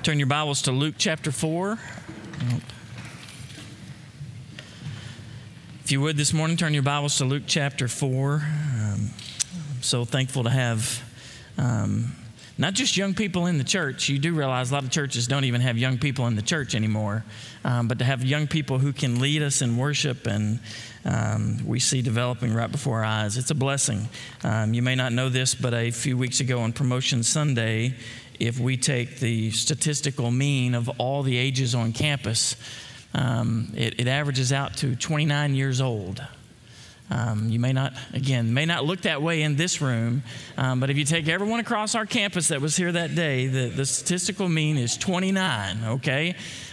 Turn your Bibles to Luke chapter 4. If you would this morning, turn your Bibles to Luke chapter 4. I'm so thankful to have not just young people in the church. You do realize a lot of churches don't even have young people in the church anymore, but to have young people who can lead us in worship and we see developing right before our eyes. It's a blessing. You may not know this, but a few weeks ago on Promotion Sunday, if we take the statistical mean of all the ages on campus, it averages out to 29 years old. You may not look that way in this room, but if you take everyone across our campus that was here that day, the statistical mean is 29, okay?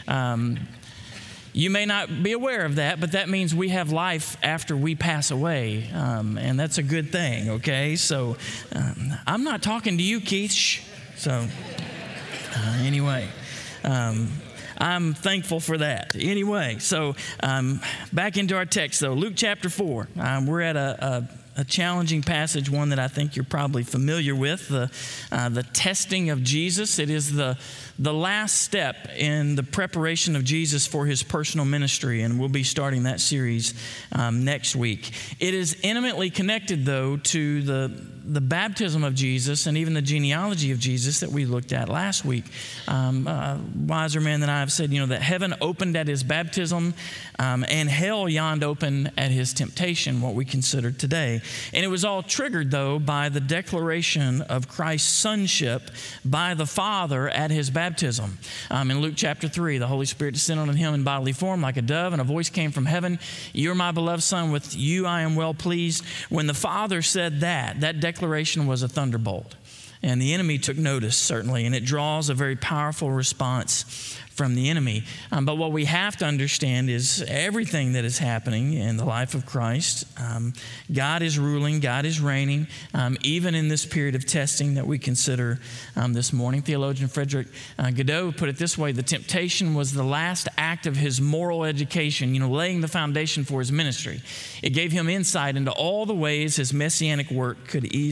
You may not be aware of that, but that means we have life after we pass away, and that's a good thing, okay? So I'm not talking to you, Keith. Shh. So anyway, I'm thankful for that. Anyway, so back into our text, though. Luke chapter 4. We're at a challenging passage, one that I think you're probably familiar with, the testing of Jesus. It is the last step in the preparation of Jesus for his personal ministry, and we'll be starting that series next week. It is intimately connected, though, to the baptism of Jesus and even the genealogy of Jesus that we looked at last week. Wiser men than I have said, that heaven opened at his baptism and hell yawned open at his temptation, what we consider today. And it was all triggered, though, by the declaration of Christ's sonship by the Father at his baptism. In Luke chapter 3, the Holy Spirit descended on him in bodily form like a dove, and a voice came from heaven, "You're my beloved Son, with you I am well pleased." When the Father said that declaration was a thunderbolt. And the enemy took notice, certainly, and it draws a very powerful response from the enemy. But what we have to understand is everything that is happening in the life of Christ, God is ruling, God is reigning, even in this period of testing that we consider this morning. Theologian Frederick Godot put it this way: the temptation was the last act of his moral education, laying the foundation for his ministry. It gave him insight into all the ways his messianic work could be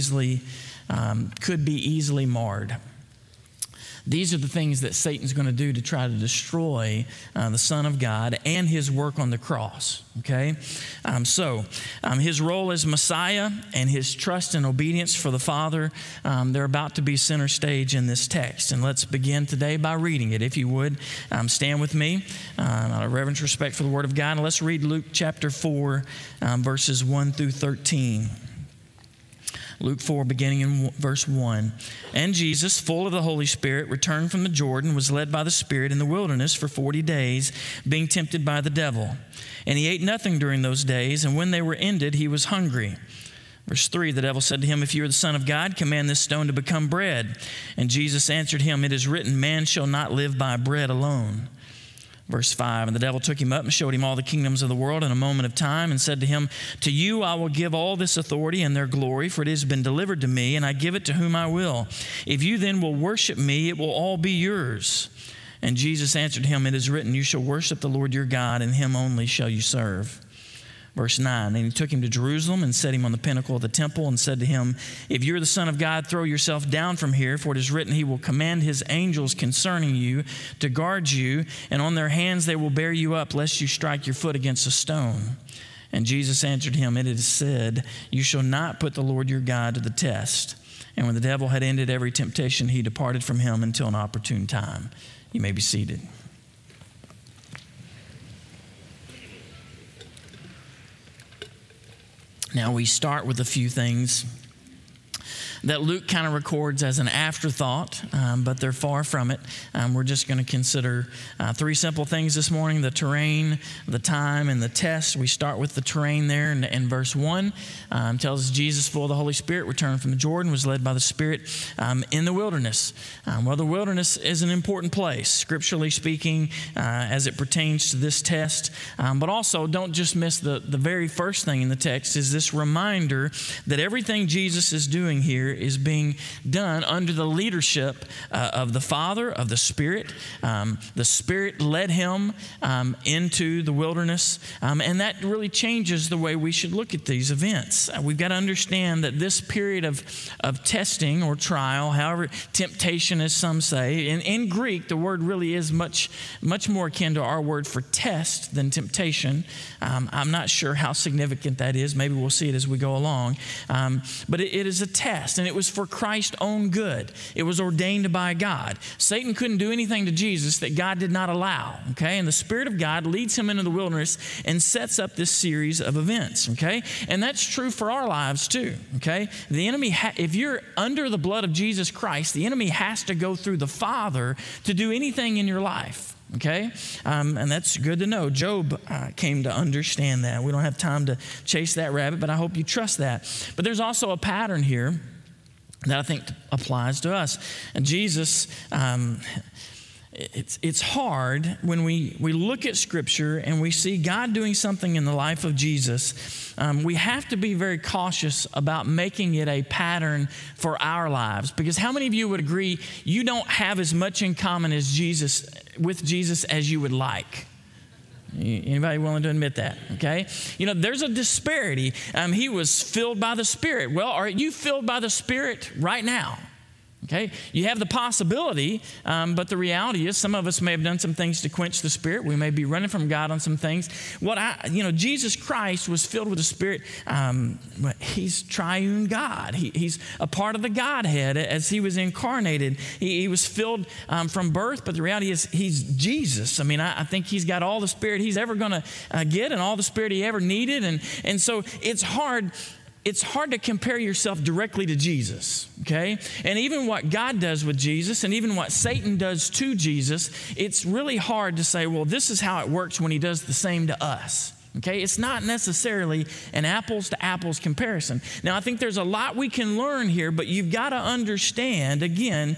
easily marred. These are the things that Satan's going to do to try to destroy the Son of God and his work on the cross, okay? His role as Messiah and his trust and obedience for the Father, they're about to be center stage in this text. And let's begin today by reading it. If you would, stand with me out of reverence, respect for the Word of God. And let's read Luke chapter 4, verses 1 through 13. Luke 4, beginning in verse 1. And Jesus, full of the Holy Spirit, returned from the Jordan, was led by the Spirit in the wilderness for 40 days, being tempted by the devil. And he ate nothing during those days, and when they were ended, he was hungry. Verse 3, the devil said to him, "If you are the Son of God, command this stone to become bread." And Jesus answered him, "It is written, man shall not live by bread alone." Verse 5, and the devil took him up and showed him all the kingdoms of the world in a moment of time and said to him, "To you I will give all this authority and their glory, for it has been delivered to me, and I give it to whom I will. If you then will worship me, it will all be yours." And Jesus answered him, "It is written, you shall worship the Lord your God, and him only shall you serve." Verse 9, and he took him to Jerusalem and set him on the pinnacle of the temple and said to him, "If you are the Son of God, throw yourself down from here, for it is written, he will command his angels concerning you to guard you, and on their hands they will bear you up, lest you strike your foot against a stone." And Jesus answered him, "It is said, you shall not put the Lord your God to the test." And when the devil had ended every temptation, he departed from him until an opportune time. You may be seated. Now we start with a few things that Luke kind of records as an afterthought, but they're far from it. We're just going to consider three simple things this morning: the terrain, the time, and the test. We start with the terrain there in verse 1. Tells us Jesus, full of the Holy Spirit, returned from the Jordan, was led by the Spirit in the wilderness. Well, the wilderness is an important place, scripturally speaking, as it pertains to this test. But also, don't just miss the very first thing in the text is this reminder that everything Jesus is doing here is being done under the leadership of the Father, of the Spirit. The Spirit led him into the wilderness, and that really changes the way we should look at these events. We've got to understand that this period of testing or trial, however, temptation as some say, in Greek, the word really is much more akin to our word for test than temptation. I'm not sure how significant that is. Maybe we'll see it as we go along. But it is a test, and it was for Christ's own good. It was ordained by God. Satan couldn't do anything to Jesus that God did not allow, okay? And the Spirit of God leads him into the wilderness and sets up this series of events, okay? And that's true for our lives too, okay? The enemy, if you're under the blood of Jesus Christ, the enemy has to go through the Father to do anything in your life. Okay? And that's good to know. Job came to understand that. We don't have time to chase that rabbit, but I hope you trust that. But there's also a pattern here that I think applies to us. And Jesus, it's hard when we look at Scripture and we see God doing something in the life of Jesus. We have to be very cautious about making it a pattern for our lives, because how many of you would agree you don't have as much in common with Jesus as you would like? Anybody willing to admit that? Okay. There's a disparity. He was filled by the Spirit. Well, are you filled by the Spirit right now? Okay, you have the possibility, but the reality is some of us may have done some things to quench the Spirit. We may be running from God on some things. Jesus Christ was filled with the Spirit. He's triune God. He's a part of the Godhead as he was incarnated. He was filled from birth, but the reality is he's Jesus. I think he's got all the Spirit he's ever going to get and all the Spirit he ever needed. And so it's hard. It's hard to compare yourself directly to Jesus, okay? And even what God does with Jesus and even what Satan does to Jesus, it's really hard to say, well, this is how it works when he does the same to us, okay? It's not necessarily an apples to apples comparison. Now, I think there's a lot we can learn here, but you've got to understand, again,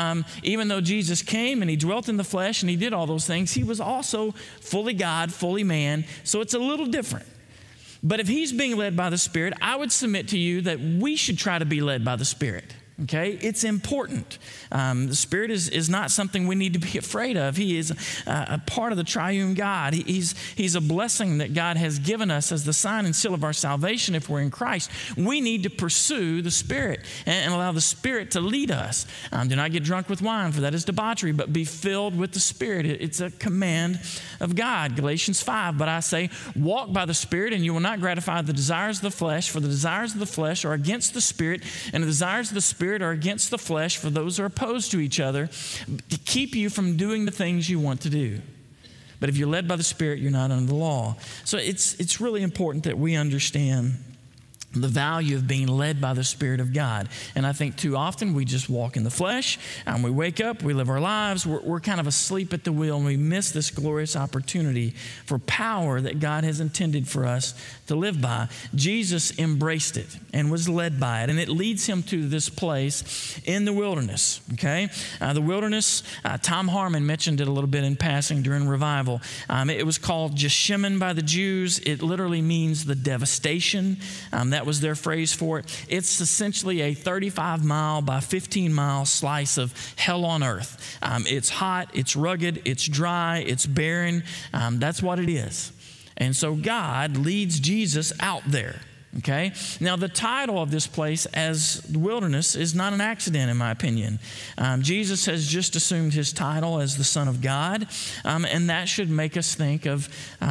even though Jesus came and he dwelt in the flesh and he did all those things, he was also fully God, fully man, so it's a little different. But if he's being led by the Spirit, I would submit to you that we should try to be led by the Spirit. Okay, it's important. The Spirit is not something we need to be afraid of. He is a part of the triune God. He's a blessing that God has given us as the sign and seal of our salvation if we're in Christ. We need to pursue the Spirit and allow the Spirit to lead us. Do not get drunk with wine, for that is debauchery, but be filled with the Spirit. It's a command of God. Galatians 5, but I say, walk by the Spirit, and you will not gratify the desires of the flesh, for the desires of the flesh are against the Spirit, and the desires of the Spirit are against the flesh, for those are opposed to each other, to keep you from doing the things you want to do. But if you're led by the Spirit, you're not under the law. So it's really important that we understand the value of being led by the Spirit of God. And I think too often we just walk in the flesh, and we wake up, we live our lives, we're kind of asleep at the wheel, and we miss this glorious opportunity for power that God has intended for us to live by. Jesus embraced it and was led by it, and it leads him to this place in the wilderness, okay? The wilderness, Tom Harmon mentioned it a little bit in passing during revival. It was called Jeshimon by the Jews. It literally means the devastation. That was their phrase for it. It's essentially a 35-mile by 15-mile slice of hell on earth. It's hot, it's rugged, it's dry, it's barren. That's what it is. And so God leads Jesus out there. Okay? Now, the title of this place as the wilderness is not an accident, in my opinion. Jesus has just assumed his title as the Son of God, and that should make us think of,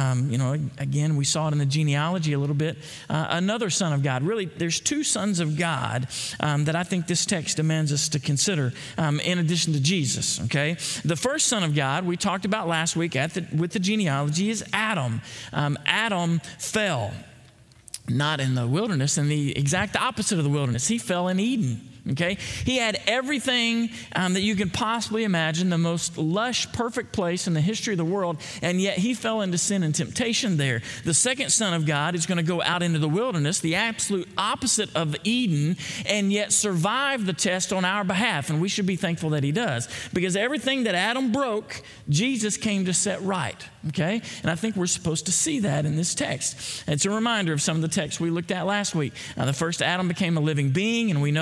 again, we saw it in the genealogy a little bit, another Son of God. Really, there's two sons of God that I think this text demands us to consider in addition to Jesus, okay? The first Son of God we talked about last week with the genealogy is Adam. Adam fell. Not in the wilderness, in the exact opposite of the wilderness. He fell in Eden. Okay? He had everything that you could possibly imagine, the most lush, perfect place in the history of the world, and yet he fell into sin and temptation there. The second Son of God is going to go out into the wilderness, the absolute opposite of Eden, and yet survive the test on our behalf, and we should be thankful that he does, because everything that Adam broke, Jesus came to set right. Okay? And I think we're supposed to see that in this text. It's a reminder of some of the texts we looked at last week. The first Adam became a living being, and we know that he fell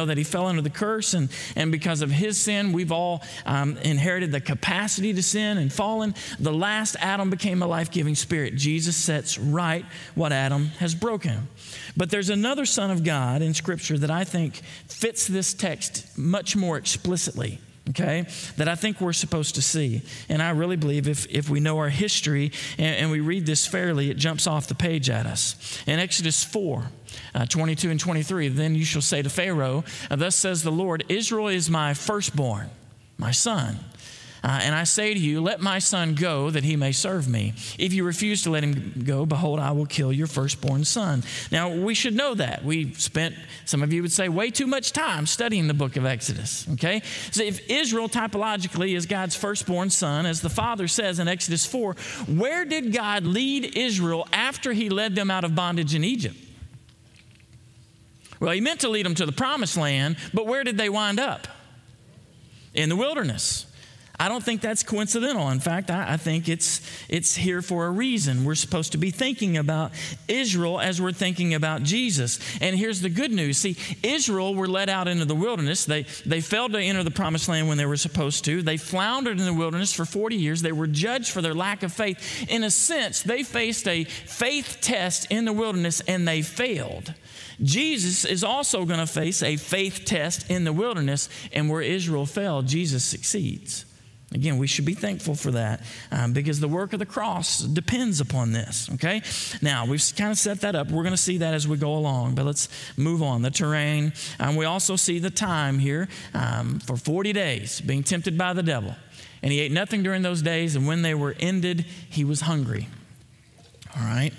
fell under the curse, and because of his sin, we've all inherited the capacity to sin and fallen. The last Adam became a life-giving spirit. Jesus sets right what Adam has broken. But there's another Son of God in Scripture that I think fits this text much more explicitly, okay, that I think we're supposed to see. And I really believe if we know our history and we read this fairly, it jumps off the page at us. In Exodus 4, 22 and 23, then you shall say to Pharaoh, thus says the Lord, Israel is my firstborn, my son. And I say to you, let my son go that he may serve me. If you refuse to let him go, behold, I will kill your firstborn son. Now, we should know that. We spent, some of you would say, way too much time studying the book of Exodus, okay? So if Israel typologically is God's firstborn son, as the Father says in Exodus 4, where did God lead Israel after he led them out of bondage in Egypt? Well, he meant to lead them to the promised land, but where did they wind up? In the wilderness. I don't think that's coincidental. In fact, I think it's here for a reason. We're supposed to be thinking about Israel as we're thinking about Jesus. And here's the good news. See, Israel were led out into the wilderness. They failed to enter the promised land when they were supposed to. They floundered in the wilderness for 40 years. They were judged for their lack of faith. In a sense, they faced a faith test in the wilderness and they failed. Jesus is also going to face a faith test in the wilderness, and where Israel failed, Jesus succeeds. Again, we should be thankful for that because the work of the cross depends upon this, okay? Now, we've kind of set that up. We're going to see that as we go along, but let's move on. The terrain. We also see the time here for 40 days being tempted by the devil. And he ate nothing during those days, and when they were ended, he was hungry. All right?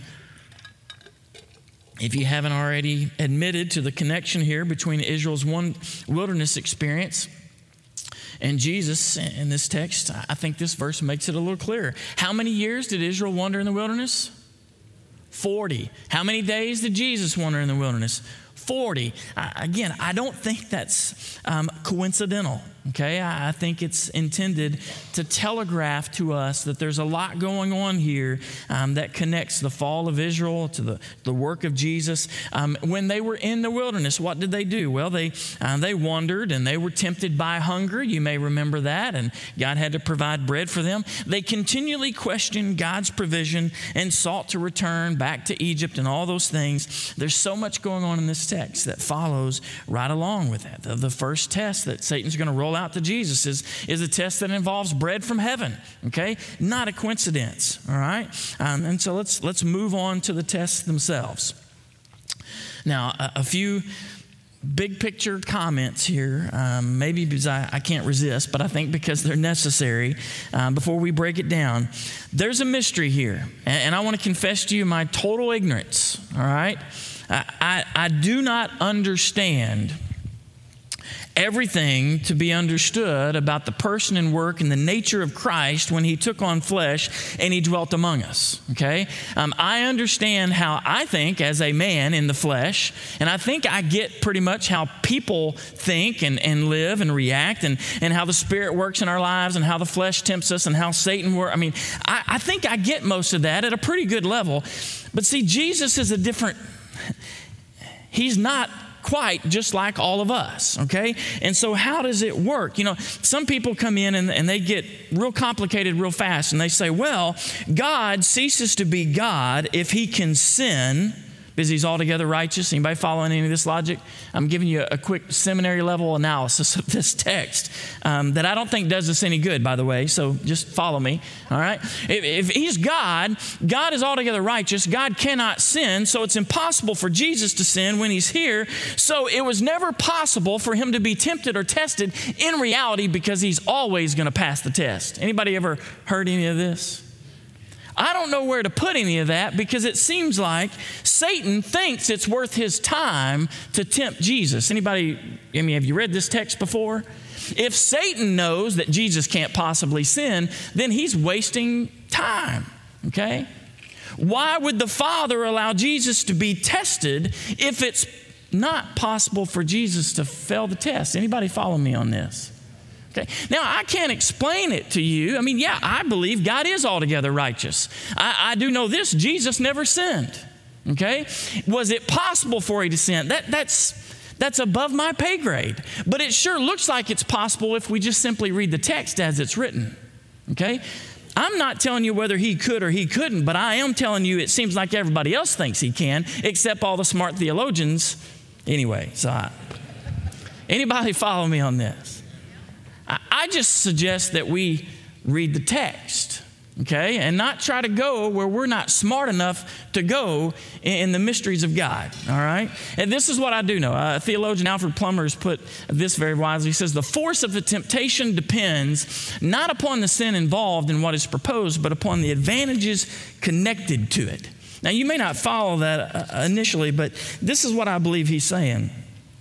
If you haven't already admitted to the connection here between Israel's one wilderness experience and Jesus in this text, I think this verse makes it a little clearer. How many years did Israel wander in the wilderness? 40. How many days did Jesus wander in the wilderness? 40. Again, I don't think that's coincidental, okay? I think it's intended to telegraph to us that there's a lot going on here that connects the fall of Israel to the work of Jesus. When they were in the wilderness, what did they do? Well, they wandered and they were tempted by hunger. You may remember that, and God had to provide bread for them. They continually questioned God's provision and sought to return back to Egypt and all those things. There's so much going on in this text that follows right along with that. The first test that Satan's going to roll out to Jesus is a test that involves bread from heaven, okay? Not a coincidence, all right? And so let's move on to the tests themselves. Now, a few big picture comments here, maybe because I can't resist, but I think because they're necessary before we break it down. There's a mystery here, and I want to confess to you my total ignorance, all right? I do not understand everything to be understood about the person and work and the nature of Christ when he took on flesh and he dwelt among us, okay? I understand how I think as a man in the flesh, and I think I get pretty much how people think and live and react and how the Spirit works in our lives and how the flesh tempts us and how Satan works. I mean, I think I get most of that at a pretty good level. But see, Jesus is a different... He's not quite just like all of us, okay? And so how does it work? You know, some people come in and they get real complicated real fast, and they say, well, God ceases to be God if he can sin because he's altogether righteous. Anybody following any of this logic? I'm giving you a quick seminary level analysis of this text that I don't think does us any good, by the way, so just follow me, all right? If he's God, God is altogether righteous. God cannot sin, so it's impossible for Jesus to sin when he's here. So it was never possible for him to be tempted or tested in reality because he's always going to pass the test. Anybody ever heard any of this? I don't know where to put any of that because it seems like Satan thinks it's worth his time to tempt Jesus. Anybody, have you read this text before? If Satan knows that Jesus can't possibly sin, then he's wasting time, okay? Why would the Father allow Jesus to be tested if it's not possible for Jesus to fail the test? Anybody follow me on this? Okay. Now, I can't explain it to you. I believe God is altogether righteous. I do know this, Jesus never sinned. Okay? Was it possible for him to sin? That's That's above my pay grade. But it sure looks like it's possible if we just simply read the text as it's written. Okay? I'm not telling you whether he could or he couldn't, but I am telling you it seems like everybody else thinks he can, except all the smart theologians. Anyway, anybody follow me on this? I just suggest that we read the text, okay, and not try to go where we're not smart enough to go in the mysteries of God, all right? And this is what I do know. Theologian Alfred Plummer has put this very wisely. He says, the force of the temptation depends not upon the sin involved in what is proposed, but upon the advantages connected to it. Now, you may not follow that initially, but this is what I believe he's saying.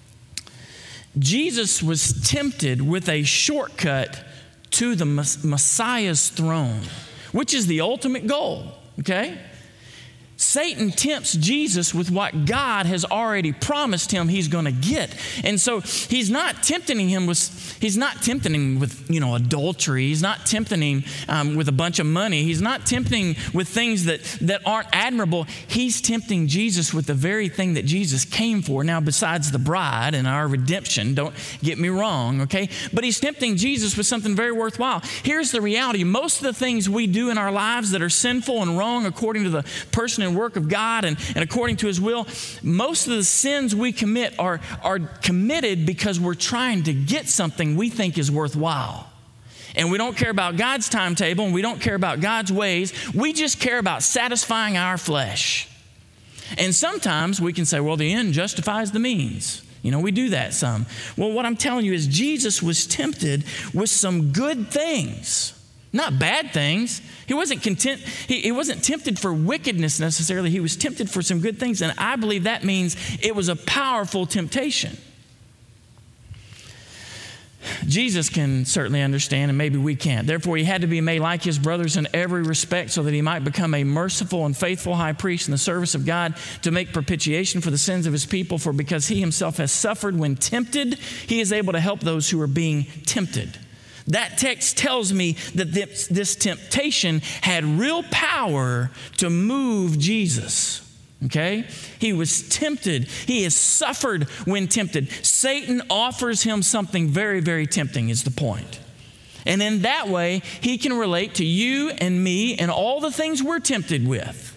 Jesus was tempted with a shortcut to the Messiah's throne, which is the ultimate goal, okay? Satan tempts Jesus with what God has already promised him he's going to get. And so he's not tempting him with adultery. He's not tempting him with a bunch of money. He's not tempting with things that aren't admirable. He's tempting Jesus with the very thing that Jesus came for. Now, besides the bride and our redemption, don't get me wrong, okay? But he's tempting Jesus with something very worthwhile. Here's the reality. Most of the things we do in our lives that are sinful and wrong according to the person and work of God and according to his will, most of the sins we commit are committed because we're trying to get something we think is worthwhile. And we don't care about God's timetable and we don't care about God's ways. We just care about satisfying our flesh. And sometimes we can say, well, the end justifies the means. We do that some. Well, what I'm telling you is Jesus was tempted with some good things. Not bad things. He wasn't content. He wasn't tempted for wickedness necessarily. He was tempted for some good things. And I believe that means it was a powerful temptation. Jesus can certainly understand, and maybe we can't. Therefore, he had to be made like his brothers in every respect so that he might become a merciful and faithful high priest in the service of God to make propitiation for the sins of his people. For because he himself has suffered when tempted, he is able to help those who are being tempted. That text tells me that this temptation had real power to move Jesus, okay? He was tempted. He has suffered when tempted. Satan offers him something very, very tempting is the point. And in that way, he can relate to you and me and all the things we're tempted with.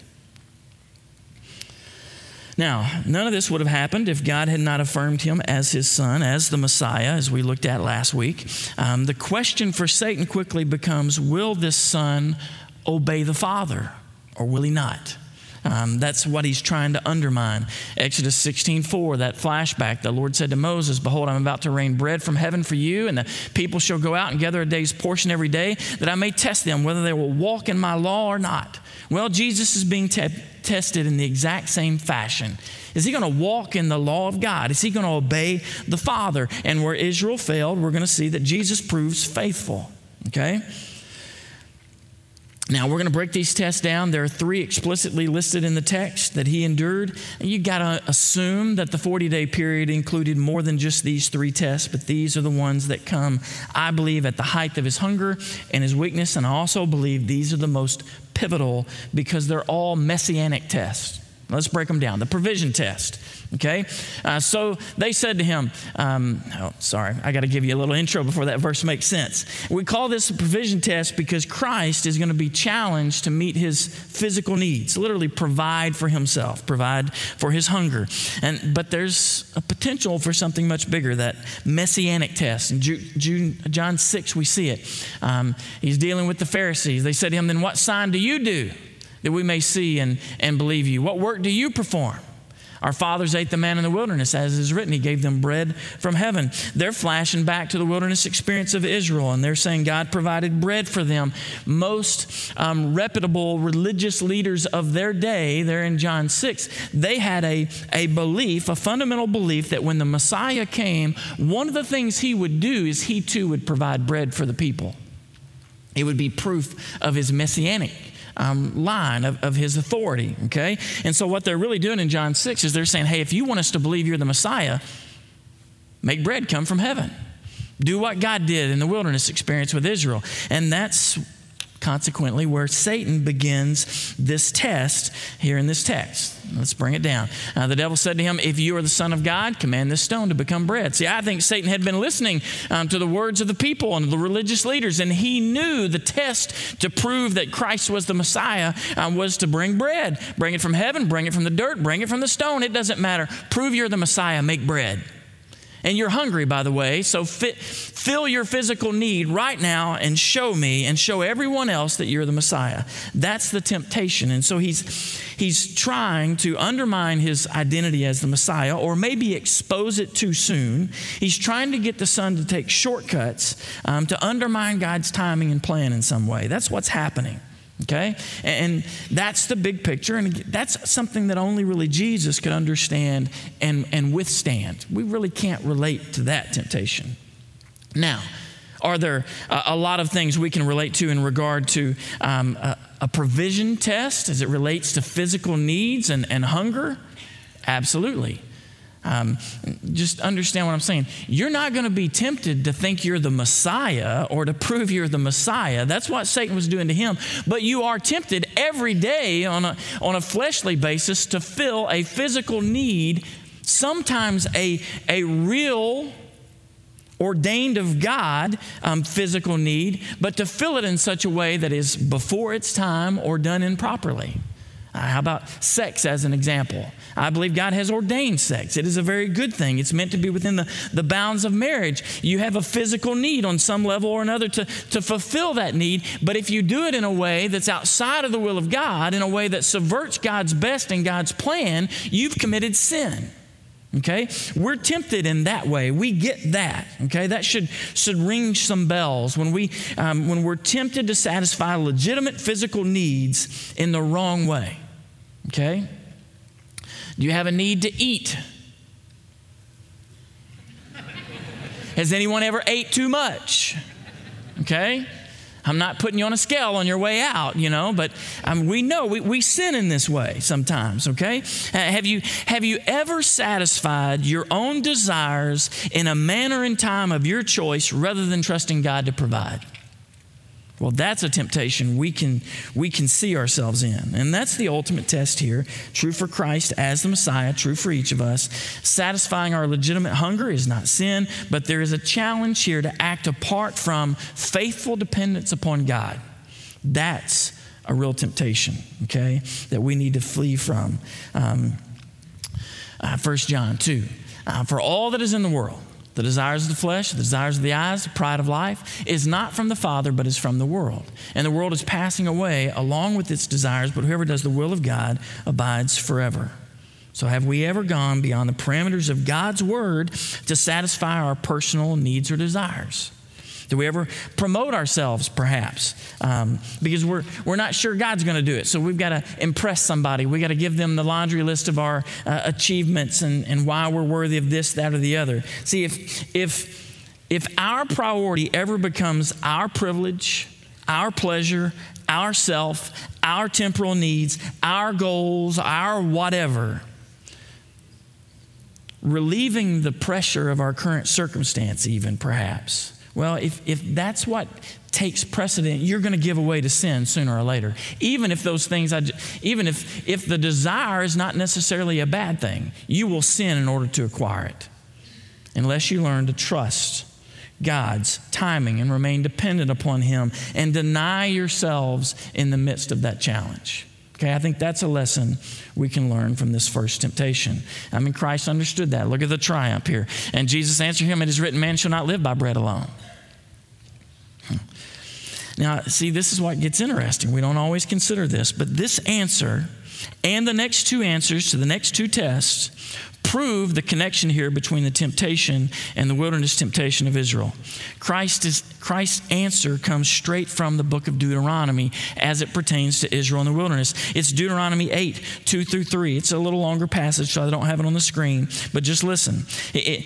Now, none of this would have happened if God had not affirmed him as his son, as the Messiah, as we looked at last week. The question for Satan quickly becomes, will this son obey the Father or will he not? That's what he's trying to undermine. Exodus 16:4, that flashback, the Lord said to Moses, behold, I'm about to rain bread from heaven for you, and the people shall go out and gather a day's portion every day, that I may test them whether they will walk in my law or not. Well, Jesus is being tested in the exact same fashion. Is he going to walk in the law of God? Is he going to obey the Father? And where Israel failed, we're going to see that Jesus proves faithful. Okay? Now, we're going to break these tests down. There are 3 explicitly listed in the text that he endured. And you got to assume that the 40-day period included more than just these 3 tests, but these are the ones that come, I believe, at the height of his hunger and his weakness. And I also believe these are the most pivotal because they're all messianic tests. Let's break them down. The provision test, okay? So they said to him, I got to give you a little intro before that verse makes sense. We call this a provision test because Christ is going to be challenged to meet his physical needs, literally provide for himself, provide for his hunger. But there's a potential for something much bigger, that messianic test. In John 6, we see it. He's dealing with the Pharisees. They said to him, then what sign do you do that we may see and believe you? What work do you perform? Our fathers ate the manna in the wilderness, as is written. He gave them bread from heaven. They're flashing back to the wilderness experience of Israel, and they're saying God provided bread for them. Most reputable religious leaders of their day, there in John 6, they had a belief, a fundamental belief that when the Messiah came, one of the things he would do is he too would provide bread for the people. It would be proof of his messianic line of his authority, okay? And so what they're really doing in John 6 is they're saying, hey, if you want us to believe you're the Messiah, make bread come from heaven. Do what God did in the wilderness experience with Israel. And that's consequently, where Satan begins this test here in this text. Let's bring it down. The devil said to him, if you are the Son of God, command this stone to become bread. See, I think Satan had been listening to the words of the people and the religious leaders, and he knew the test to prove that Christ was the Messiah was to bring bread. Bring it from heaven, bring it from the dirt, bring it from the stone. It doesn't matter. Prove you're the Messiah, make bread. And you're hungry, by the way, so fill your physical need right now and show me and show everyone else that you're the Messiah. That's the temptation. And so he's trying to undermine his identity as the Messiah, or maybe expose it too soon. He's trying to get the Son to take shortcuts to undermine God's timing and plan in some way. That's what's happening. Okay? And that's the big picture. And that's something that only really Jesus could understand and withstand. We really can't relate to that temptation. Now, are there a lot of things we can relate to in regard to a provision test as it relates to physical needs and hunger? Absolutely. Just understand what I'm saying. You're not going to be tempted to think you're the Messiah or to prove you're the Messiah. That's what Satan was doing to him. But you are tempted every day on a fleshly basis to fill a physical need, sometimes a real ordained of God physical need, but to fill it in such a way that is before its time or done improperly. How about sex as an example? I believe God has ordained sex. It is a very good thing. It's meant to be within the bounds of marriage. You have a physical need on some level or another to fulfill that need. But if you do it in a way that's outside of the will of God, in a way that subverts God's best and God's plan, you've committed sin. Okay? We're tempted in that way. We get that. Okay? That should ring some bells when we're tempted to satisfy legitimate physical needs in the wrong way. Okay? Do you have a need to eat? Has anyone ever ate too much? Okay? I'm not putting you on a scale on your way out, but we know we sin in this way sometimes, okay? Have you ever satisfied your own desires in a manner and time of your choice rather than trusting God to provide? Well, that's a temptation we can see ourselves in. And that's the ultimate test here. True for Christ as the Messiah, true for each of us. Satisfying our legitimate hunger is not sin, but there is a challenge here to act apart from faithful dependence upon God. That's a real temptation, okay, that we need to flee from. 1 John 2, for all that is in the world, the desires of the flesh, the desires of the eyes, the pride of life, is not from the Father, but is from the world. And the world is passing away along with its desires, but whoever does the will of God abides forever. So have we ever gone beyond the parameters of God's word to satisfy our personal needs or desires? Do we ever promote ourselves, perhaps? Because we're not sure God's going to do it. So we've got to impress somebody. We've got to give them the laundry list of our achievements and why we're worthy of this, that, or the other. See, if our priority ever becomes our privilege, our pleasure, our self, our temporal needs, our goals, our whatever, relieving the pressure of our current circumstance even, perhaps, well, if that's what takes precedent, you're going to give away to sin sooner or later. Even if those things, even if the desire is not necessarily a bad thing, you will sin in order to acquire it. Unless you learn to trust God's timing and remain dependent upon Him and deny yourselves in the midst of that challenge. Okay, I think that's a lesson we can learn from this first temptation. Christ understood that. Look at the triumph here. And Jesus answered him, it is written, man shall not live by bread alone. Now, see, this is what gets interesting. We don't always consider this, but this answer and the next two answers to the next two tests prove the connection here between the temptation and the wilderness temptation of Israel. Christ's answer comes straight from the book of Deuteronomy as it pertains to Israel in the wilderness. It's Deuteronomy 8, 2 through 3. It's a little longer passage, so I don't have it on the screen, but just listen.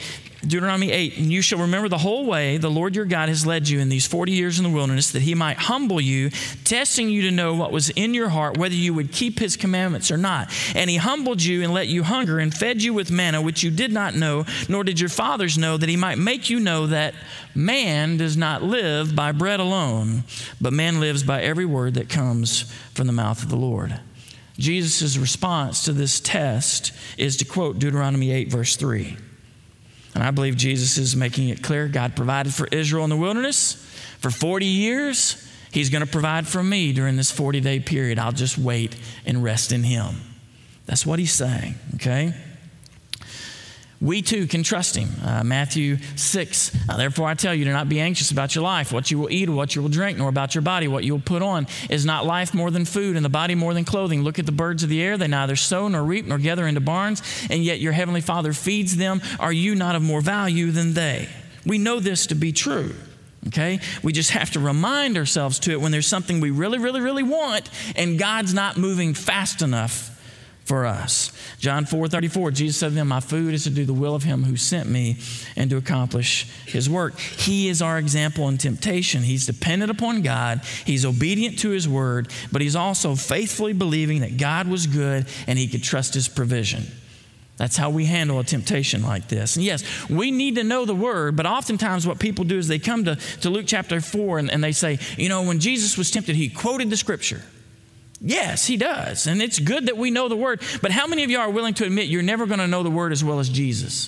Deuteronomy 8, and you shall remember the whole way the Lord your God has led you in these 40 years in the wilderness, that he might humble you, testing you to know what was in your heart, whether you would keep his commandments or not. And he humbled you and let you hunger and fed you with manna, which you did not know, nor did your fathers know, that he might make you know that man does not live by bread alone, but man lives by every word that comes from the mouth of the Lord. Jesus' response to this test is to quote Deuteronomy 8, verse 3. And I believe Jesus is making it clear God provided for Israel in the wilderness for 40 years. He's going to provide for me during this 40-day period. I'll just wait and rest in him. That's what he's saying, okay? We too can trust him. Matthew 6, therefore I tell you, do not be anxious about your life, what you will eat or what you will drink, nor about your body, what you will put on. Is not life more than food, and the body more than clothing? Look at the birds of the air. They neither sow nor reap nor gather into barns, and yet your heavenly Father feeds them. Are you not of more value than they? We know this to be true. Okay? We just have to remind ourselves to it when there's something we really, really, really want, and God's not moving fast enough for us. John 4:34, Jesus said to them, my food is to do the will of him who sent me and to accomplish his work. He is our example in temptation. He's dependent upon God. He's obedient to his word, but he's also faithfully believing that God was good and he could trust his provision. That's how we handle a temptation like this. And yes, we need to know the word, but oftentimes what people do is they come to Luke chapter 4 and they say, you know, when Jesus was tempted, he quoted the scripture. Yes, he does. And it's good that we know the word. But how many of you are willing to admit you're never going to know the word as well as Jesus?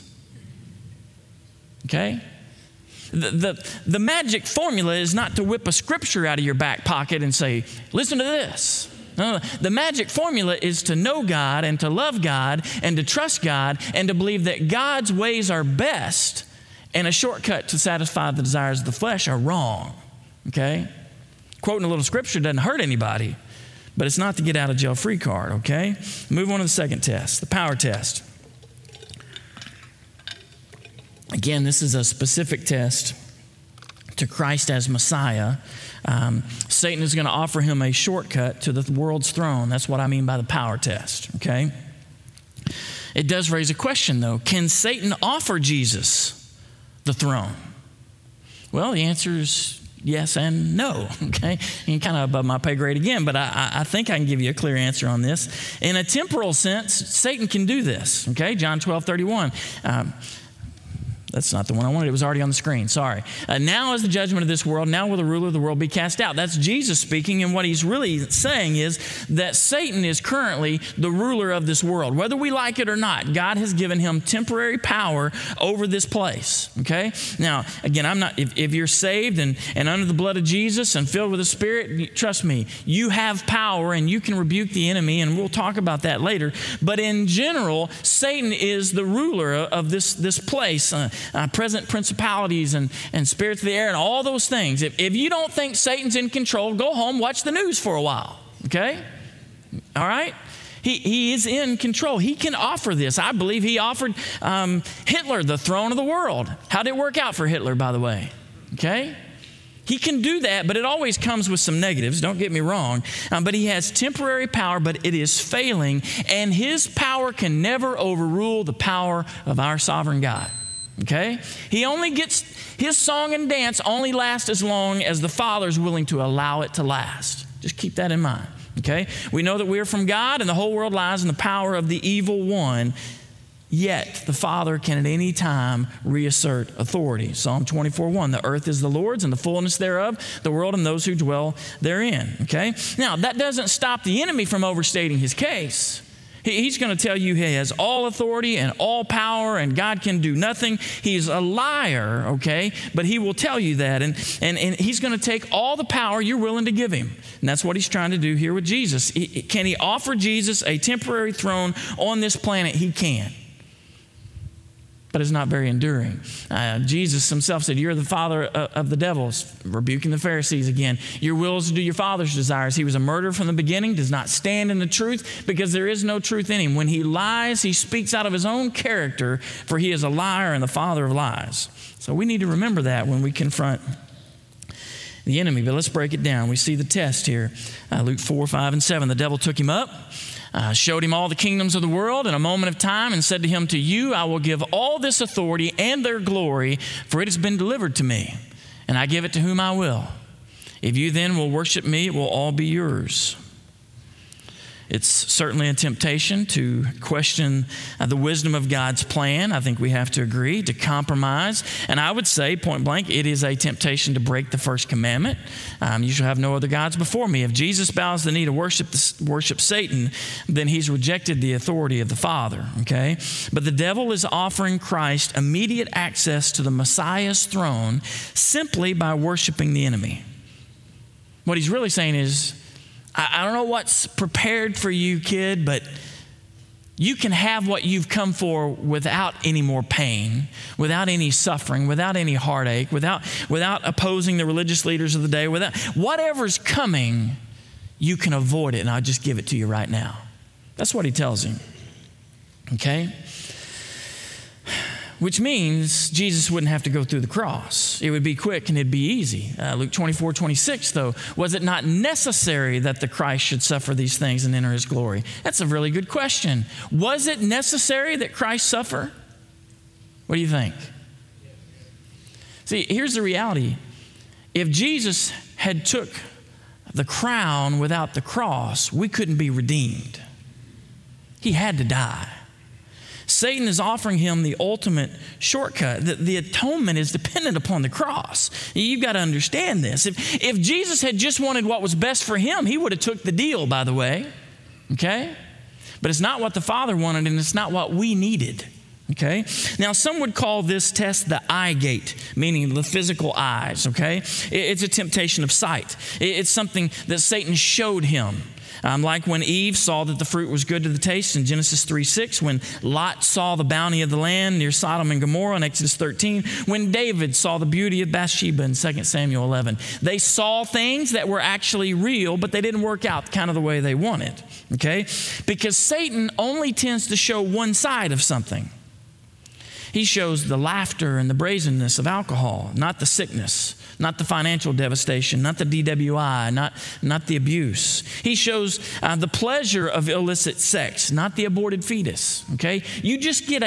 Okay? The magic formula is not to whip a scripture out of your back pocket and say, listen to this. No, the magic formula is to know God and to love God and to trust God and to believe that God's ways are best and a shortcut to satisfy the desires of the flesh are wrong. Okay? Quoting a little scripture doesn't hurt anybody. But it's not the get out of jail free card, okay? Move on to the second test, the power test. Again, this is a specific test to Christ as Messiah. Satan is going to offer him a shortcut to the world's throne. That's what I mean by the power test, okay? It does raise a question, though. Can Satan offer Jesus the throne? Well, the answer is yes and no, okay? And kind of above my pay grade again, but I think I can give you a clear answer on this. In a temporal sense, Satan can do this, okay? John 12:31. That's not the one I wanted. It was already on the screen. Sorry. Now is the judgment of this world. Now will the ruler of the world be cast out. That's Jesus speaking. And what he's really saying is that Satan is currently the ruler of this world. Whether we like it or not, God has given him temporary power over this place. Okay? Now, again, I'm not, if you're saved and under the blood of Jesus and filled with the Spirit, trust me, you have power and you can rebuke the enemy, and we'll talk about that later. But in general, Satan is the ruler of this place. Present principalities and spirits of the air and all those things. If you don't think Satan's in control, go home, watch the news for a while, okay? All right? He is in control. He can offer this. I believe he offered Hitler the throne of the world. How did it work out for Hitler, by the way? Okay? He can do that, but it always comes with some negatives, don't get me wrong. But he has temporary power, but it is failing, and his power can never overrule the power of our sovereign God. Okay? He only gets, his song and dance only last as long as the Father's willing to allow it to last. Just keep that in mind. Okay? We know that we are from God and the whole world lies in the power of the evil one. Yet the Father can at any time reassert authority. Psalm 24:1, the earth is the Lord's and the fullness thereof, the world and those who dwell therein. Okay? Now, that doesn't stop the enemy from overstating his case. He's going to tell you he has all authority and all power and God can do nothing. He's a liar, okay? But he will tell you that. And he's going to take all the power you're willing to give him. And that's what he's trying to do here with Jesus. Can he offer Jesus a temporary throne on this planet? He can. But it's not very enduring. Jesus himself said, you're the father of the devils, rebuking the Pharisees again. Your will is to do your father's desires. He was a murderer from the beginning, does not stand in the truth because there is no truth in him. When he lies, he speaks out of his own character, for he is a liar and the father of lies. So we need to remember that when we confront the enemy. But let's break it down. We see the test here. Luke 4, 5, and 7. The devil took him up, showed him all the kingdoms of the world in a moment of time, and said to him, to you I will give all this authority and their glory, for it has been delivered to me, and I give it to whom I will. If you then will worship me, it will all be yours. It's certainly a temptation to question the wisdom of God's plan. I think we have to agree, to compromise. And I would say, point blank, it is a temptation to break the first commandment. You shall have no other gods before me. If Jesus bows the knee to worship Satan, then he's rejected the authority of the Father, okay? But the devil is offering Christ immediate access to the Messiah's throne simply by worshiping the enemy. What he's really saying is, I don't know what's prepared for you, kid, but you can have what you've come for without any more pain, without any suffering, without any heartache, without opposing the religious leaders of the day, without whatever's coming, you can avoid it, and I'll just give it to you right now. That's what he tells him, okay? Which means Jesus wouldn't have to go through the cross. It would be quick and it'd be easy. Luke 24, 26, though, was it not necessary that the Christ should suffer these things and enter his glory? That's a really good question. Was it necessary that Christ suffer? What do you think? See, here's the reality. If Jesus had took the crown without the cross, we couldn't be redeemed. He had to die. Satan is offering him the ultimate shortcut. The atonement is dependent upon the cross. You've got to understand this. If Jesus had just wanted what was best for him, he would have took the deal, by the way. Okay? But it's not what the Father wanted, and it's not what we needed. Okay? Now, some would call this test the eye gate, meaning the physical eyes. Okay? It's a temptation of sight. It's something that Satan showed him. Like when Eve saw that the fruit was good to the taste in Genesis 3:6, when Lot saw the bounty of the land near Sodom and Gomorrah in Exodus 13, when David saw the beauty of Bathsheba in 2 Samuel 11. They saw things that were actually real, but they didn't work out kind of the way they wanted, okay? Because Satan only tends to show one side of something. He shows the laughter and the brazenness of alcohol, not the sickness, not the financial devastation, not the DWI, not the abuse. He shows the pleasure of illicit sex, not the aborted fetus, okay? You get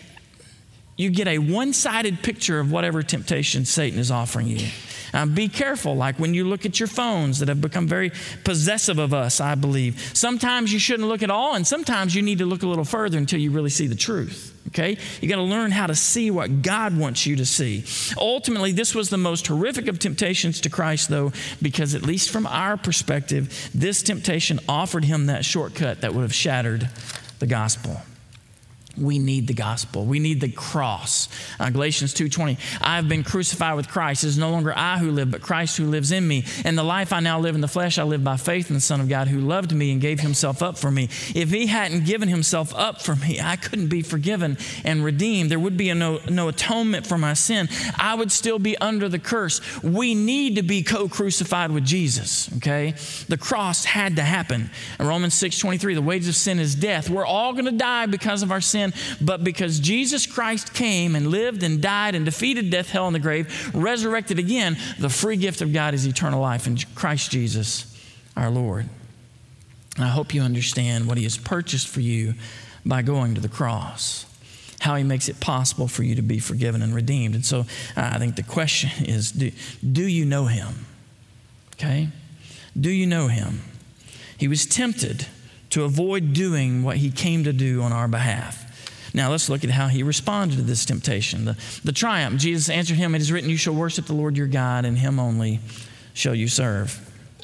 a one-sided picture of whatever temptation Satan is offering you. Be careful, like when you look at your phones that have become very possessive of us, I believe. Sometimes you shouldn't look at all, and sometimes you need to look a little further until you really see the truth, okay? You got to learn how to see what God wants you to see. Ultimately, this was the most horrific of temptations to Christ, though, because at least from our perspective, this temptation offered him that shortcut that would have shattered the gospel. We need the gospel. We need the cross. Galatians 2:20, I have been crucified with Christ. It is no longer I who live, but Christ who lives in me. And the life I now live in the flesh, I live by faith in the Son of God who loved me and gave himself up for me. If he hadn't given himself up for me, I couldn't be forgiven and redeemed. There would be no atonement for my sin. I would still be under the curse. We need to be co-crucified with Jesus, okay? The cross had to happen. In Romans 6:23, the wages of sin is death. We're all going to die because of our sin. But because Jesus Christ came and lived and died and defeated death, hell, and the grave, resurrected again, the free gift of God is eternal life in Christ Jesus, our Lord. And I hope you understand what he has purchased for you by going to the cross, how he makes it possible for you to be forgiven and redeemed. And so I think the question is, do you know him? Okay? Do you know him? He was tempted to avoid doing what he came to do on our behalf. Now let's look at how he responded to this temptation. The triumph. Jesus answered him, it is written, you shall worship the Lord your God, and him only shall you serve.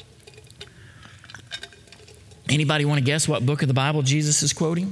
Anybody want to guess what book of the Bible Jesus is quoting?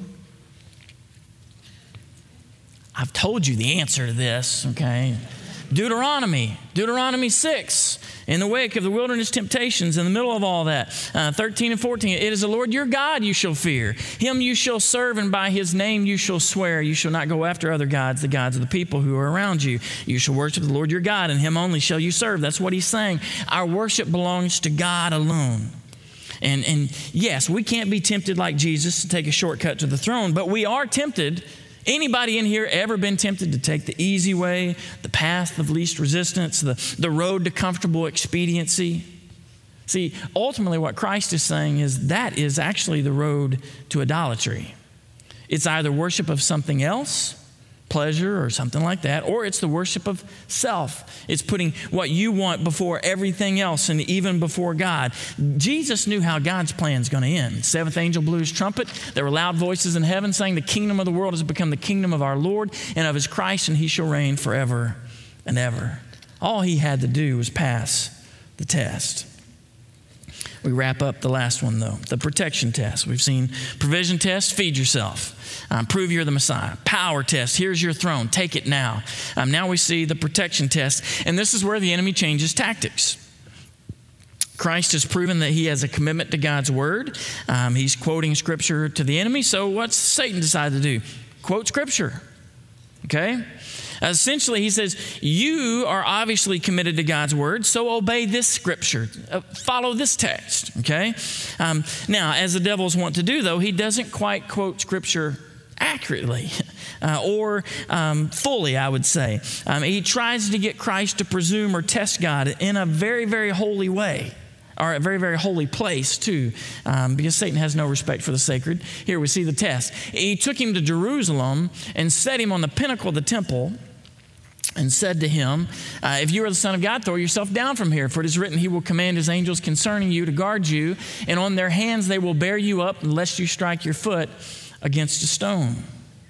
I've told you the answer to this, okay? Deuteronomy 6. In the wake of the wilderness temptations, in the middle of all that, 13 and 14, it is the Lord your God you shall fear. Him you shall serve, and by his name you shall swear. You shall not go after other gods, the gods of the people who are around you. You shall worship the Lord your God, and him only shall you serve. That's what he's saying. Our worship belongs to God alone. And yes, we can't be tempted like Jesus to take a shortcut to the throne, but we are tempted Anybody in here ever been tempted to take the easy way, the path of least resistance, the road to comfortable expediency? See, ultimately what Christ is saying is that is actually the road to idolatry. It's either worship of something else, pleasure or something like that, or it's the worship of self. It's putting what you want before everything else and even before God. Jesus knew how God's plan is going to end. Seventh angel blew his trumpet. There were loud voices in heaven saying, the kingdom of the world has become the kingdom of our Lord and of his Christ, and he shall reign forever and ever. All he had to do was pass the test. We wrap up the last one, though, the protection test. We've seen provision test, feed yourself. Prove you're the Messiah. Power test, here's your throne, take it now. Now we see the protection test, and this is where the enemy changes tactics. Christ has proven that he has a commitment to God's word. He's quoting Scripture to the enemy, so what's Satan decide to do? Quote Scripture, okay? Essentially, he says, you are obviously committed to God's word, so obey this Scripture. Follow this text, okay? Now, as the devils want to do, though, he doesn't quite quote Scripture accurately or fully, I would say. He tries to get Christ to presume or test God in a very, very holy way, or a very, very holy place too, because Satan has no respect for the sacred. Here we see the test. He took him to Jerusalem and set him on the pinnacle of the temple and said to him, if you are the Son of God, throw yourself down from here, for it is written, he will command his angels concerning you to guard you, and on their hands they will bear you up, lest you strike your foot against a stone.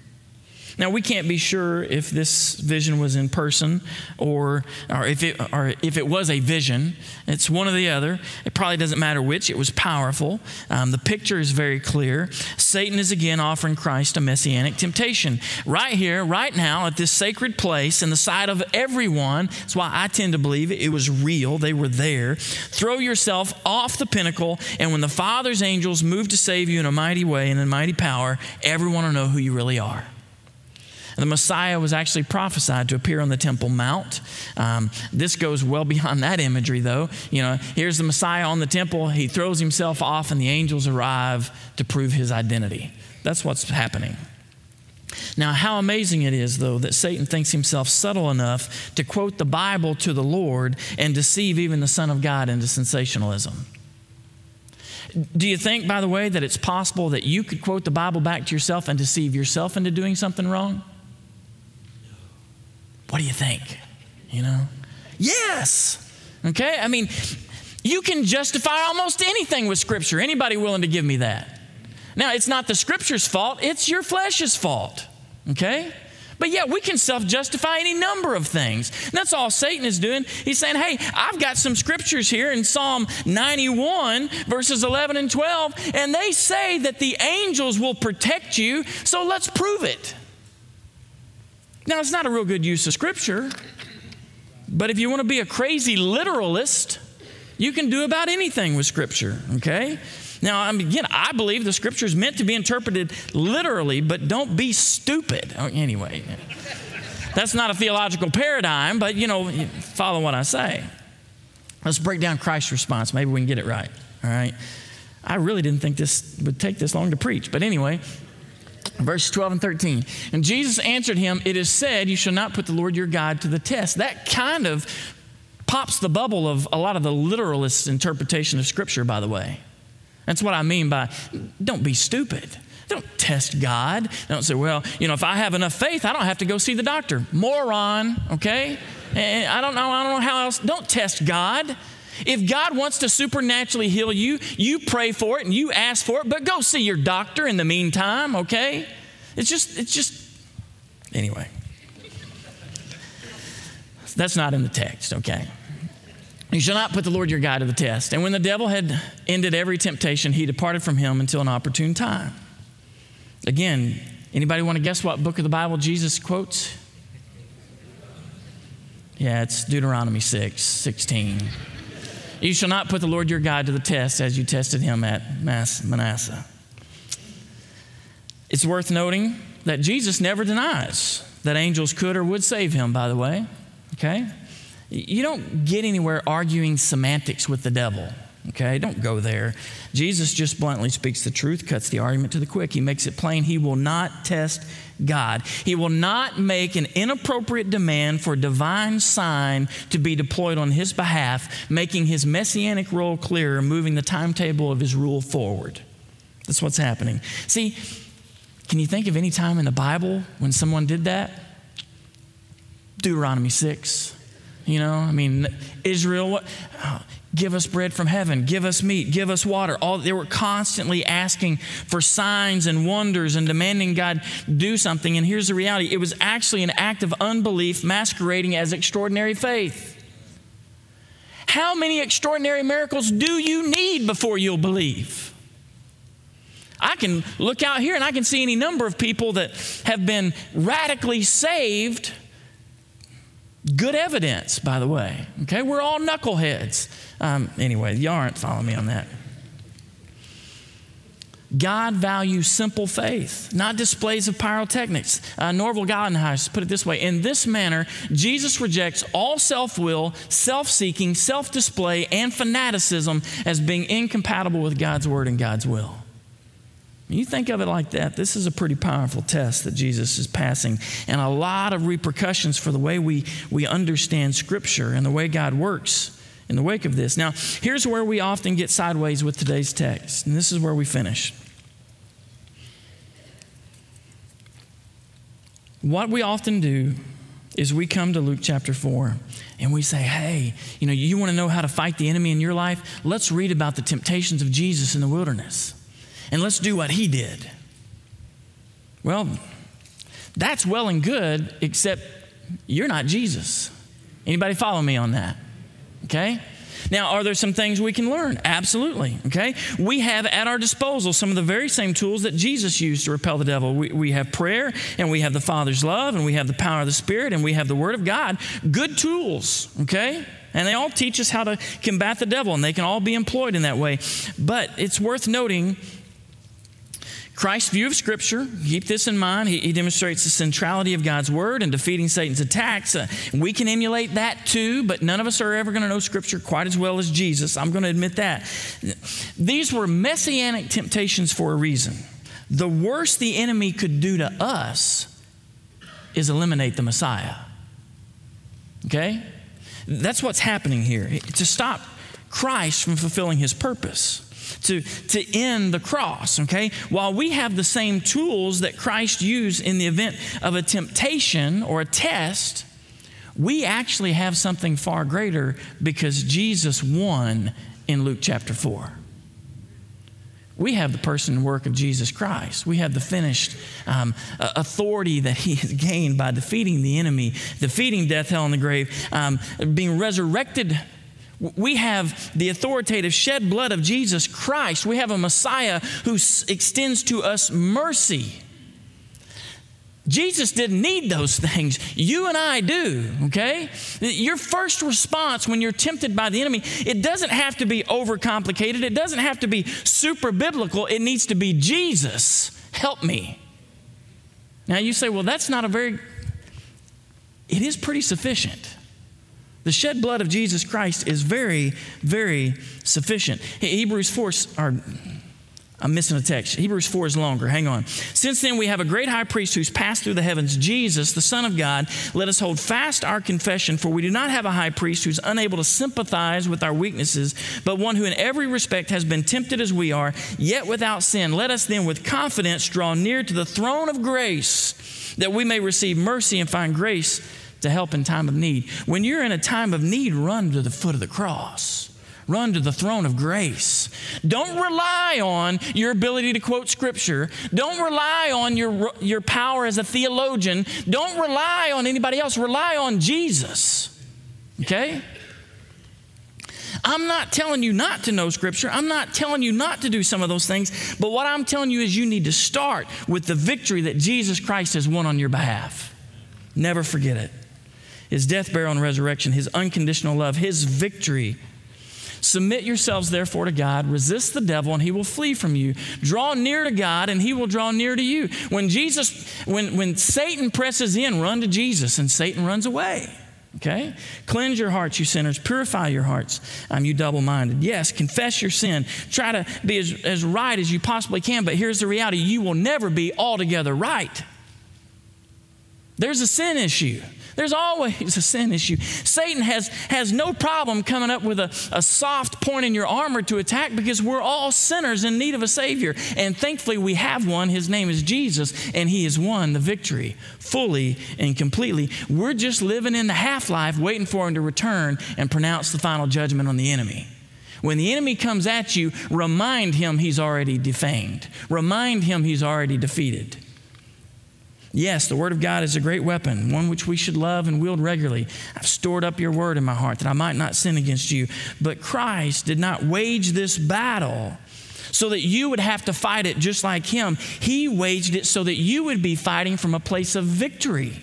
Now, we can't be sure if this vision was in person or if it was a vision. It's one or the other. It probably doesn't matter which. It was powerful. The picture is very clear. Satan is again offering Christ a messianic temptation. Right here, right now, at this sacred place in the sight of everyone. That's why I tend to believe it was real. They were there. Throw yourself off the pinnacle, and when the Father's angels move to save you in a mighty way and in mighty power, everyone will know who you really are. The Messiah was actually prophesied to appear on the Temple Mount. This goes well beyond that imagery, though. You know, here's the Messiah on the temple. He throws himself off, and the angels arrive to prove his identity. That's what's happening. Now, how amazing it is, though, that Satan thinks himself subtle enough to quote the Bible to the Lord and deceive even the Son of God into sensationalism. Do you think, by the way, that it's possible that you could quote the Bible back to yourself and deceive yourself into doing something wrong? What do you think? You know? Yes. Okay? I mean, you can justify almost anything with Scripture. Anybody willing to give me that? Now, it's not the Scripture's fault. It's your flesh's fault. Okay? But yeah, we can self-justify any number of things. And that's all Satan is doing. He's saying, hey, I've got some scriptures here in Psalm 91, verses 11 and 12, and they say that the angels will protect you, so let's prove it. Now, it's not a real good use of Scripture, but if you want to be a crazy literalist, you can do about anything with Scripture, okay? Now, again, I believe the Scripture is meant to be interpreted literally, but don't be stupid. Anyway, that's not a theological paradigm, but, you know, follow what I say. Let's break down Christ's response. Maybe we can get it right, all right? I really didn't think this would take this long to preach, but anyway, verses 12 and 13. And Jesus answered him, it is said, you shall not put the Lord your God to the test. That kind of pops the bubble of a lot of the literalist interpretation of Scripture, by the way. That's what I mean by don't be stupid. Don't test God. Don't say, well, you know, if I have enough faith, I don't have to go see the doctor. Moron, okay? And I don't know how else. Don't test God. If God wants to supernaturally heal you, you pray for it and you ask for it, but go see your doctor in the meantime, okay? It's just, anyway. That's not in the text, okay? You shall not put the Lord your God to the test. And when the devil had ended every temptation, he departed from him until an opportune time. Again, anybody want to guess what book of the Bible Jesus quotes? Yeah, it's Deuteronomy 6:16. You shall not put the Lord your God to the test as you tested him at Manasseh. It's worth noting that Jesus never denies that angels could or would save him, by the way, okay? You don't get anywhere arguing semantics with the devil, Okay, don't go there. Jesus just bluntly speaks the truth, cuts the argument to the quick. He makes it plain he will not test God. He will not make an inappropriate demand for a divine sign to be deployed on his behalf, making his messianic role clearer, moving the timetable of his rule forward. That's what's happening. See, can you think of any time in the Bible when someone did that? Deuteronomy 6. Israel, give us bread from heaven, give us meat, give us water. They were constantly asking for signs and wonders and demanding God do something. And here's the reality. It was actually an act of unbelief masquerading as extraordinary faith. How many extraordinary miracles do you need before you'll believe? I can look out here and I can see any number of people that have been radically saved. Good evidence, by the way. Okay, we're all knuckleheads. Anyway, y'all aren't following me on that. God values simple faith, not displays of pyrotechnics. Norval Gallenhuis put it this way: in this manner, Jesus rejects all self-will, self-seeking, self-display, and fanaticism as being incompatible with God's word and God's will. You think of it like that, this is a pretty powerful test that Jesus is passing, and a lot of repercussions for the way we understand Scripture and the way God works in the wake of this. Now, here's where we often get sideways with today's text, and this is where we finish. What we often do is we come to Luke chapter 4 and we say, hey, you want to know how to fight the enemy in your life? Let's read about the temptations of Jesus in the wilderness. And let's do what he did. Well, that's well and good, except you're not Jesus. Anybody follow me on that? Okay? Now, are there some things we can learn? Absolutely. Okay? We have at our disposal some of the very same tools that Jesus used to repel the devil. We have prayer, and we have the Father's love, and we have the power of the Spirit, and we have the Word of God. Good tools. Okay? And they all teach us how to combat the devil, and they can all be employed in that way. But it's worth noting Christ's view of Scripture. Keep this in mind. He demonstrates the centrality of God's Word in defeating Satan's attacks. We can emulate that too, but none of us are ever going to know Scripture quite as well as Jesus. I'm going to admit that. These were messianic temptations for a reason. The worst the enemy could do to us is eliminate the Messiah. Okay? That's what's happening here. To stop Christ from fulfilling his purpose. To end the cross, okay? While we have the same tools that Christ used in the event of a temptation or a test, we actually have something far greater because Jesus won in Luke chapter 4. We have the person and work of Jesus Christ. We have the finished authority that he has gained by defeating the enemy, defeating death, hell, and the grave, being resurrected. We have the authoritative shed blood of Jesus Christ. We have a Messiah who extends to us mercy. Jesus didn't need those things. You and I do, okay? Your first response when you're tempted by the enemy, it doesn't have to be overcomplicated. It doesn't have to be super biblical. It needs to be, Jesus, help me. Now you say, well, that's not it is pretty sufficient. The shed blood of Jesus Christ is very, very sufficient. Hebrews 4, I'm missing a text. Hebrews 4 is longer. Hang on. Since then we have a great high priest who's passed through the heavens, Jesus, the Son of God. Let us hold fast our confession, for we do not have a high priest who's unable to sympathize with our weaknesses, but one who in every respect has been tempted as we are, yet without sin. Let us then with confidence draw near to the throne of grace, that we may receive mercy and find grace to help in time of need. When you're in a time of need, run to the foot of the cross. Run to the throne of grace. Don't rely on your ability to quote Scripture. Don't rely on your power as a theologian. Don't rely on anybody else. Rely on Jesus. Okay? I'm not telling you not to know Scripture. I'm not telling you not to do some of those things. But what I'm telling you is you need to start with the victory that Jesus Christ has won on your behalf. Never forget it. His death, burial, and resurrection, his unconditional love, his victory. Submit yourselves therefore to God, resist the devil, and he will flee from you. Draw near to God, and he will draw near to you. When Satan presses in, run to Jesus, and Satan runs away. Okay? Cleanse your hearts, you sinners. Purify your hearts, you double-minded. Yes, confess your sin. Try to be as right as you possibly can, but here's the reality. You will never be altogether right. There's a sin issue. There's always a sin issue. Satan has no problem coming up with a soft point in your armor to attack because we're all sinners in need of a Savior. And thankfully we have one. His name is Jesus, and he has won the victory fully and completely. We're just living in the half-life waiting for him to return and pronounce the final judgment on the enemy. When the enemy comes at you, remind him he's already defamed. Remind him he's already defeated. Yes, the word of God is a great weapon, one which we should love and wield regularly. I've stored up your word in my heart that I might not sin against you. But Christ did not wage this battle so that you would have to fight it just like him. He waged it so that you would be fighting from a place of victory.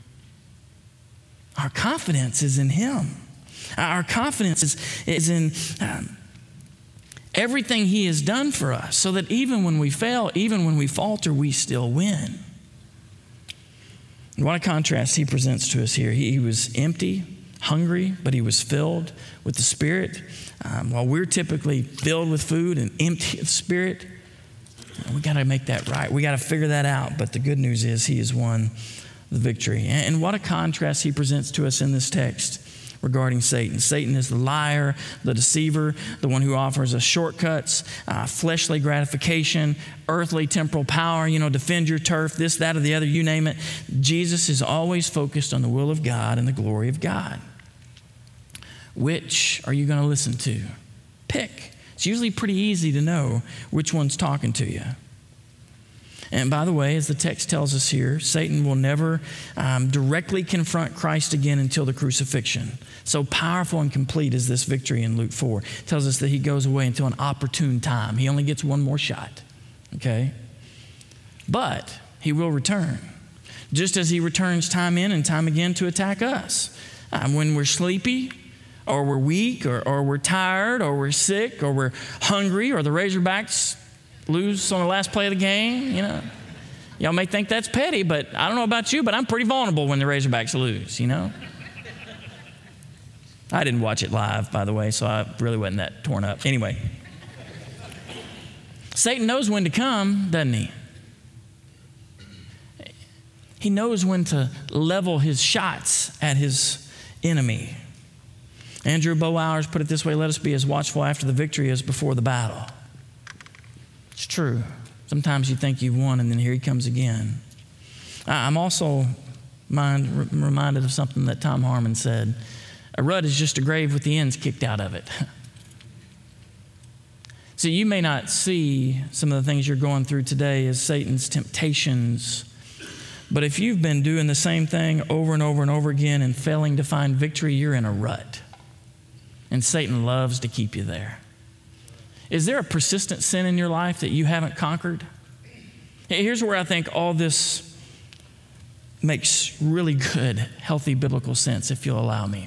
Our confidence is in him. Our confidence is in everything he has done for us, so that even when we fail, even when we falter, we still win. What a contrast he presents to us here. He was empty, hungry, but he was filled with the Spirit. While we're typically filled with food and empty of Spirit, we got to make that right. We got to figure that out. But the good news is he has won the victory. And what a contrast he presents to us in this text regarding Satan. Satan is the liar, the deceiver, the one who offers us shortcuts, fleshly gratification, earthly temporal power, defend your turf, this, that, or the other, you name it. Jesus is always focused on the will of God and the glory of God. Which are you going to listen to? Pick. It's usually pretty easy to know which one's talking to you. And by the way, as the text tells us here, Satan will never directly confront Christ again until the crucifixion. So powerful and complete is this victory in Luke 4. It tells us that he goes away until an opportune time. He only gets one more shot, okay? But he will return, just as he returns time in and time again to attack us. When we're sleepy, or we're weak, or we're tired, or we're sick, or we're hungry, or the Razorbacks lose on the last play of the game, Y'all may think that's petty, but I don't know about you, but I'm pretty vulnerable when the Razorbacks lose, I didn't watch it live, by the way, so I really wasn't that torn up. Anyway, Satan knows when to come, doesn't he? He knows when to level his shots at his enemy. Andrew Bowowers put it this way: let us be as watchful after the victory as before the battle. It's true. Sometimes you think you've won, and then here he comes again. I'm also reminded of something that Tom Harmon said. A rut is just a grave with the ends kicked out of it. So you may not see some of the things you're going through today as Satan's temptations, but if you've been doing the same thing over and over and over again and failing to find victory, you're in a rut. And Satan loves to keep you there. Is there a persistent sin in your life that you haven't conquered? Here's where I think all this makes really good, healthy biblical sense, if you'll allow me.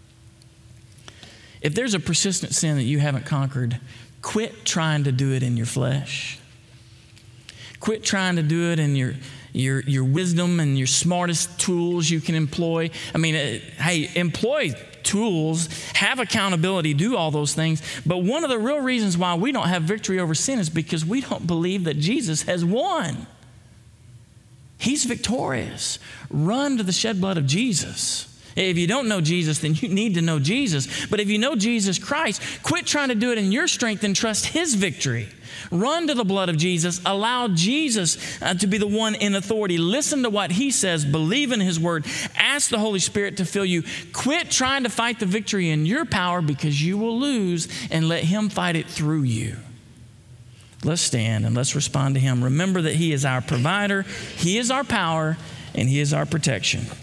If there's a persistent sin that you haven't conquered, quit trying to do it in your flesh. Quit trying to do it in your wisdom and your smartest tools you can employ. Hey, employ tools, have accountability, do all those things. But one of the real reasons why we don't have victory over sin is because we don't believe that Jesus has won. He's victorious. Run to the shed blood of Jesus. If you don't know Jesus, then you need to know Jesus. But if you know Jesus Christ, quit trying to do it in your strength and trust his victory. Run to the blood of Jesus. Allow Jesus to be the one in authority. Listen to what he says. Believe in his word. Ask the Holy Spirit to fill you. Quit trying to fight the victory in your power, because you will lose, and let him fight it through you. Let's stand and let's respond to him. Remember that he is our provider, he is our power, and he is our protection.